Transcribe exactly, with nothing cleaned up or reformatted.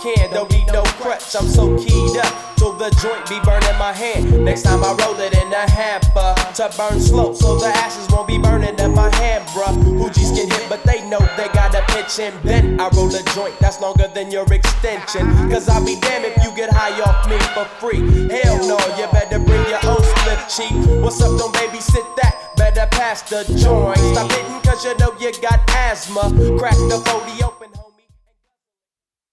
can, don't need no crutch, I'm so keyed up till the joint be burning my hand. Next time I roll it in a hamper to burn slow, so the ashes won't be burning in my hand, bruh. Hoogies get hit, but they know they gotta pitch and bend. I roll a joint that's longer than your extension, cause I'll be damned if you get high off me for free. Hell no, you better bring your own slip, cheap. What's up, don't babysit that, better pass the joint. Stop hitting cause you know you got asthma. Crack the forty open.